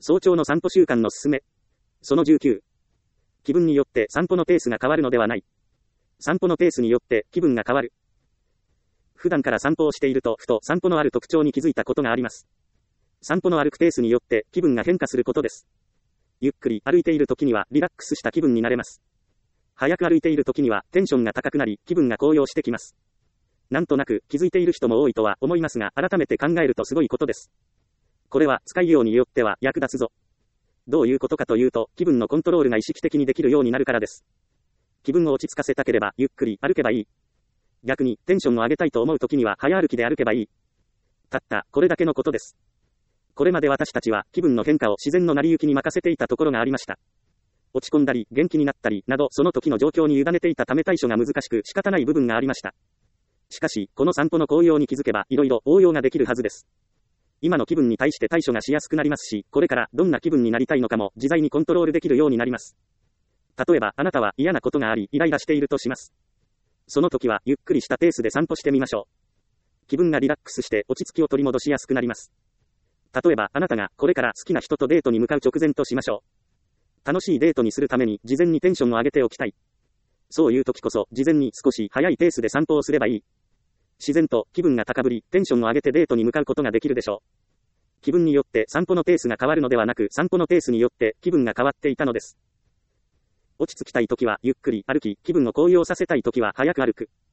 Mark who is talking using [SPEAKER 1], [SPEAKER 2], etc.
[SPEAKER 1] 早朝の散歩習慣のすすめ。その19。気分によって散歩のペースが変わるのではない。散歩のペースによって気分が変わる。普段から散歩をしていると、ふと散歩のある特徴に気づいたことがあります。散歩の歩くペースによって気分が変化することです。ゆっくり歩いている時にはリラックスした気分になれます。早く歩いている時にはテンションが高くなり気分が高揚してきます。なんとなく気づいている人も多いとは思いますが、改めて考えるとすごいことです。これは使いようによっては役立つぞ。どういうことかというと、気分のコントロールが意識的にできるようになるからです。気分を落ち着かせたければゆっくり歩けばいい。逆にテンションを上げたいと思う時には早歩きで歩けばいい。たったこれだけのことです。これまで私たちは気分の変化を自然の成り行きに任せていたところがありました。落ち込んだり元気になったりなど、その時の状況に委ねていたため対処が難しく仕方ない部分がありました。しかしこの散歩の効用に気づけばいろいろ応用ができるはずです。今の気分に対して対処がしやすくなりますし、これからどんな気分になりたいのかも自在にコントロールできるようになります。例えばあなたは嫌なことがありイライラしているとします。その時はゆっくりしたペースで散歩してみましょう。気分がリラックスして落ち着きを取り戻しやすくなります。例えばあなたがこれから好きな人とデートに向かう直前としましょう。楽しいデートにするために事前にテンションを上げておきたい。そういう時こそ事前に少し早いペースで散歩をすればいい。自然と気分が高ぶり、テンションを上げてデートに向かうことができるでしょう。気分によって散歩のペースが変わるのではなく、散歩のペースによって気分が変わっていたのです。落ち着きたい時はゆっくり歩き、気分を高揚させたい時は早く歩く。